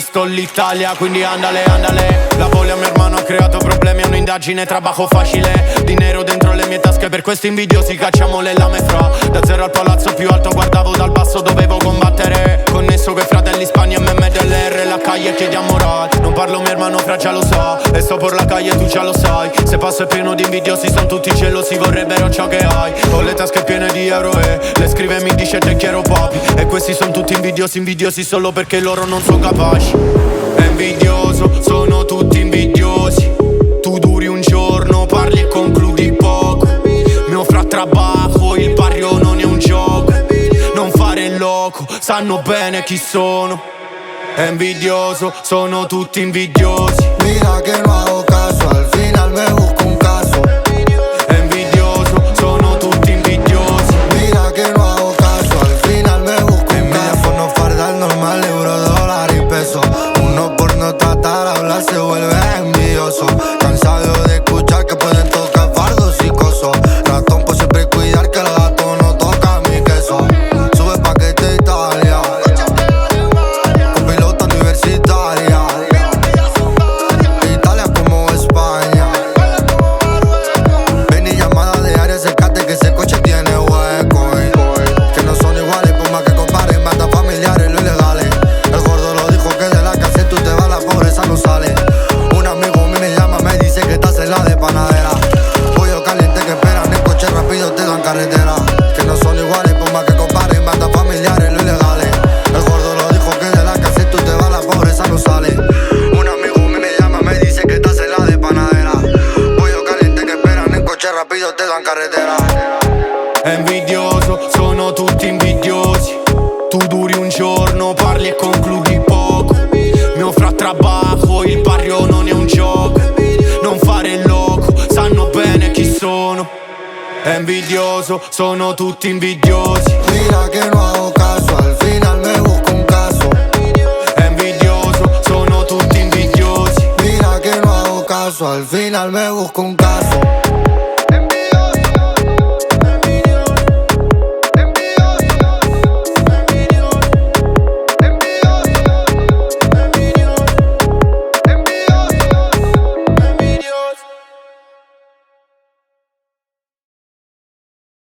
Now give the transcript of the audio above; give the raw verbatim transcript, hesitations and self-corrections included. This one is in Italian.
sto l'Italia, quindi andale, andale. La voglia mio hermano ha creato problemi, è un'indagine, trabajo facile. Dinero dentro le mie tasche, per questi invidiosi cacciamo le lame fra. Da zero al palazzo più alto, guardavo dal basso, dovevo combattere. Connesso coi fratelli Spagna, M M D L R, la calle chiediamo rat. Non parlo mio hermano fra, già lo sa. E sto per la calle, tu già lo sai. Se passo è pieno di invidiosi, sono tutti gelosi, vorrebbero ciò che hai. Ho le tasche piene di euro e le scrive mi dice te quiero papi. E questi sono tutti invidiosi, invidiosi solo perché loro non sono capaci. È invidioso, sono tutti invidiosi. Tu duri un giorno, parli e concludi poco. Mio fra trabajo, il barrio non è un gioco. Non fare il loco, sanno bene chi sono. È invidioso, sono tutti invidiosi. Mira que no hago caso, al final me busco un caso. È invidioso, sono tutti invidiosi. Mira que no hago caso, al final me busco un caso. Por no fardar normal, euro, dólar y peso. Uno por no tratar, hablar se vuelve envidioso. Cansado de escuchar que pueden tocar fardos y cosos. Ratón por siempre cuidar que los gatos no tocan mi queso. Sube paquete Italia, con pilota universitaria. Italia como España. Ven y llamada diaria, acércate que ese coche tiene hueco. eh. Que no son iguales, por más que comparen, bandas familiares, lo ilegales. El gordo lo dijo que de la cárcel tú te vas, la pobreza no sale. Un amigo mío me llama, me dice que estás en la de panadera. Pollo caliente que esperan, en coche rápido te dan carretera. Que no son iguales, por más que comparen, bandas familiares, lo ilegales. El gordo lo dijo que de la cárcel tú te vas, la pobreza no sale. Un amigo mío me llama, me dice que estás en la de panadera. Pollo caliente que esperan, en coche rápido te dan carretera. È invidioso, sono tutti invidiosi. Tu duri un giorno, parli e concludi poco. Mio fra trabajo, il barrio non è un gioco. Non fare il loco, sanno bene chi sono. È invidioso, sono tutti invidiosi. Mira que no hago caso, al final me busco un caso. È invidioso, sono tutti invidiosi. Mira que no hago caso, al final me busco un caso.